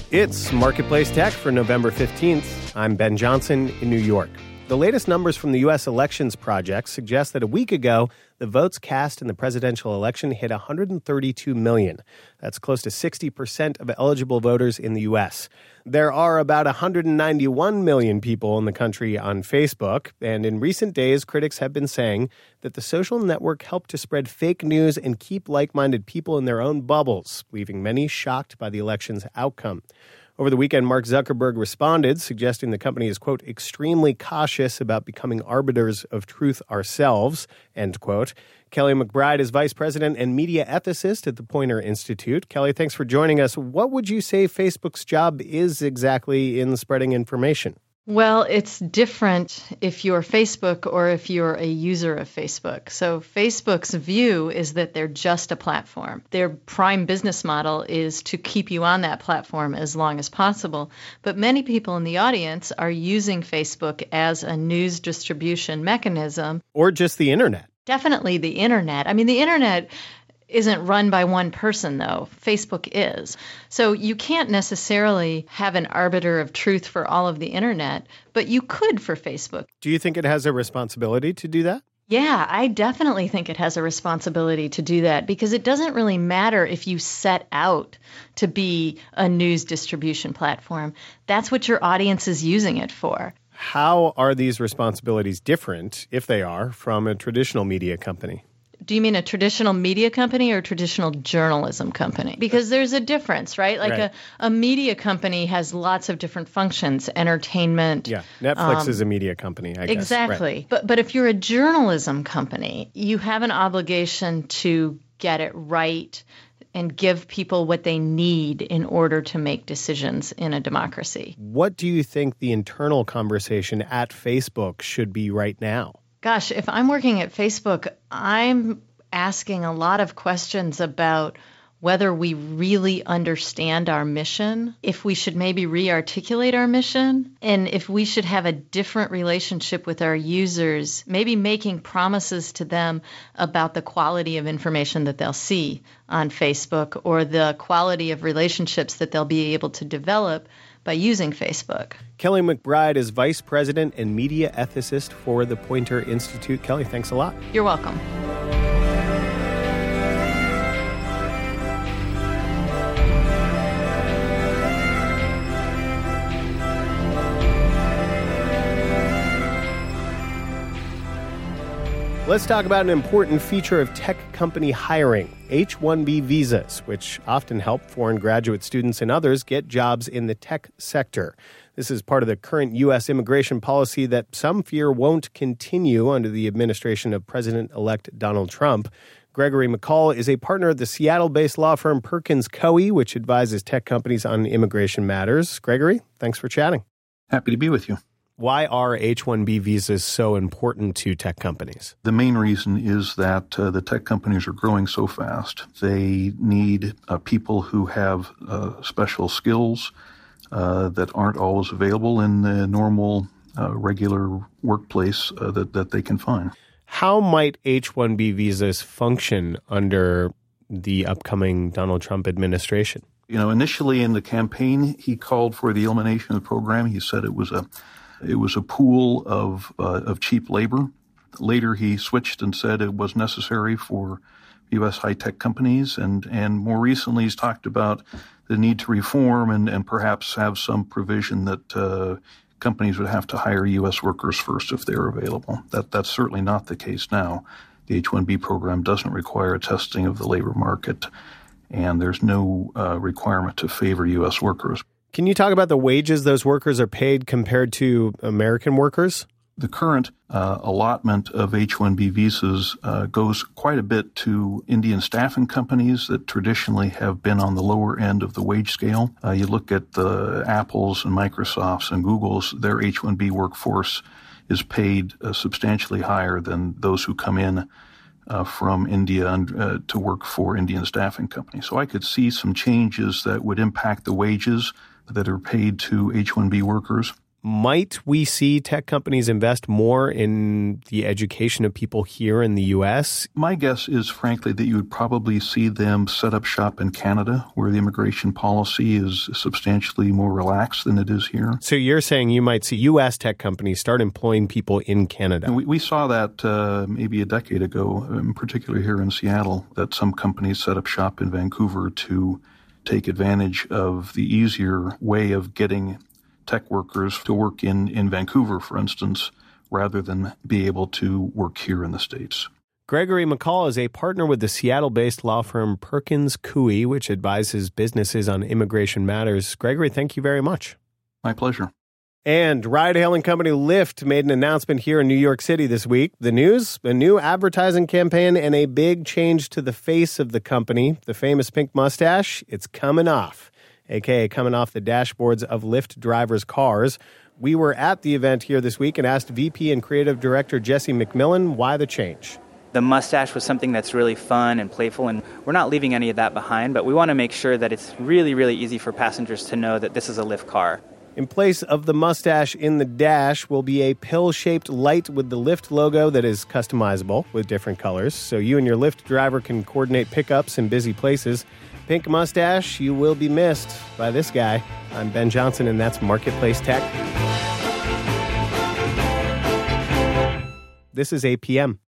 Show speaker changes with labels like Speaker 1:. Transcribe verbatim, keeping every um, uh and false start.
Speaker 1: It's Marketplace Tech for November fifteenth. I'm Ben Johnson in New York. The latest numbers from the U S Elections Project suggest that a week ago, the votes cast in the presidential election hit one hundred thirty-two million. That's close to sixty percent of eligible voters in the U S. There are about one hundred ninety-one million people in the country on Facebook, and in recent days, critics have been saying that the social network helped to spread fake news and keep like-minded people in their own bubbles, leaving many shocked by the election's outcome. Over the weekend, Mark Zuckerberg responded, suggesting the company is, quote, extremely cautious about becoming arbiters of truth ourselves, end quote. Kelly McBride is vice president and media ethicist at the Poynter Institute. Kelly, thanks for joining us. What would you say Facebook's job is exactly in spreading information?
Speaker 2: Well, it's different if you're Facebook or if you're a user of Facebook. So Facebook's view is that they're just a platform. Their prime business model is to keep you on that platform as long as possible. But many people in the audience are using Facebook as a news distribution mechanism.
Speaker 1: Or just the internet.
Speaker 2: Definitely the internet. I mean, the internet isn't run by one person, though. Facebook is. So you can't necessarily have an arbiter of truth for all of the internet, but you could for Facebook.
Speaker 1: Do you think it has a responsibility to do that?
Speaker 2: Yeah, I definitely think it has a responsibility to do that because it doesn't really matter if you set out to be a news distribution platform. That's what your audience is using it for.
Speaker 1: How are these responsibilities different, if they are, from a traditional media company?
Speaker 2: Do you mean a traditional media company or a traditional journalism company? Because there's a difference, right? Like
Speaker 1: right.
Speaker 2: A, a media company has lots of different functions, entertainment.
Speaker 1: Yeah, Netflix
Speaker 2: um,
Speaker 1: is a media company, I guess.
Speaker 2: Exactly.
Speaker 1: Right.
Speaker 2: But but if you're a journalism company, you have an obligation to get it right and give people what they need in order to make decisions in a democracy.
Speaker 1: What do you think the internal conversation at Facebook should be right now?
Speaker 2: Gosh, if I'm working at Facebook, I'm asking a lot of questions about whether we really understand our mission, if we should maybe re-articulate our mission, and if we should have a different relationship with our users, maybe making promises to them about the quality of information that they'll see on Facebook or the quality of relationships that they'll be able to develop by using Facebook.
Speaker 1: Kelly McBride is vice president and media ethicist for the Poynter Institute. Kelly, thanks a lot.
Speaker 2: You're welcome.
Speaker 1: Let's talk about an important feature of tech company hiring, H one B visas, which often help foreign graduate students and others get jobs in the tech sector. This is part of the current U S immigration policy that some fear won't continue under the administration of President-elect Donald Trump. Gregory McCall is a partner at the Seattle-based law firm Perkins Coie, which advises tech companies on immigration matters. Gregory, thanks for chatting.
Speaker 3: Happy to be with you.
Speaker 1: Why are H one B visas so important to tech companies?
Speaker 3: The main reason is that uh, the tech companies are growing so fast. They need uh, people who have uh, special skills uh, that aren't always available in the normal, uh, regular workplace uh, that, that they can find.
Speaker 1: How might H one B visas function under the upcoming Donald Trump administration?
Speaker 3: You know, initially in the campaign, he called for the elimination of the program. He said it was a It was a pool of uh, of cheap labor. Later, he switched and said it was necessary for U S high-tech companies. And, and more recently, he's talked about the need to reform and, and perhaps have some provision that uh, companies would have to hire U S workers first if they're available. That That's certainly not the case now. The H one B program doesn't require a testing of the labor market, and there's no uh, requirement to favor U S workers.
Speaker 1: Can you talk about the wages those workers are paid compared to American workers?
Speaker 3: The current uh, allotment of H one B visas uh, goes quite a bit to Indian staffing companies that traditionally have been on the lower end of the wage scale. Uh, you look at the Apples and Microsofts and Googles, their H one B workforce is paid uh, substantially higher than those who come in uh, from India and, uh, to work for Indian staffing companies. So I could see some changes that would impact the wages that are paid to H one B workers.
Speaker 1: Might we see tech companies invest more in the education of people here in the U S?
Speaker 3: My guess is, frankly, that you would probably see them set up shop in Canada, where the immigration policy is substantially more relaxed than it is here.
Speaker 1: So you're saying you might see U S tech companies start employing people in Canada?
Speaker 3: And we, we saw that uh, maybe a decade ago, in particular here in Seattle, that some companies set up shop in Vancouver to take advantage of the easier way of getting tech workers to work in, in Vancouver, for instance, rather than be able to work here in the States.
Speaker 1: Gregory McCall is a partner with the Seattle-based law firm Perkins Coie, which advises businesses on immigration matters. Gregory, thank you very much.
Speaker 3: My pleasure.
Speaker 1: And ride-hailing company Lyft made an announcement here in New York City this week. The news, a new advertising campaign, and a big change to the face of the company, the famous pink mustache. It's coming off. A K A coming off the dashboards of Lyft drivers' cars. We were at the event here this week and asked V P and Creative Director Jesse McMillan why the change.
Speaker 4: The mustache was something that's really fun and playful, and we're not leaving any of that behind, but we want to make sure that it's really, really easy for passengers to know that this is a Lyft car.
Speaker 1: In place of the mustache in the dash will be a pill-shaped light with the Lyft logo that is customizable with different colors, so you and your Lyft driver can coordinate pickups in busy places. Pink mustache, you will be missed by this guy. I'm Ben Johnson, and that's Marketplace Tech. This is A P M.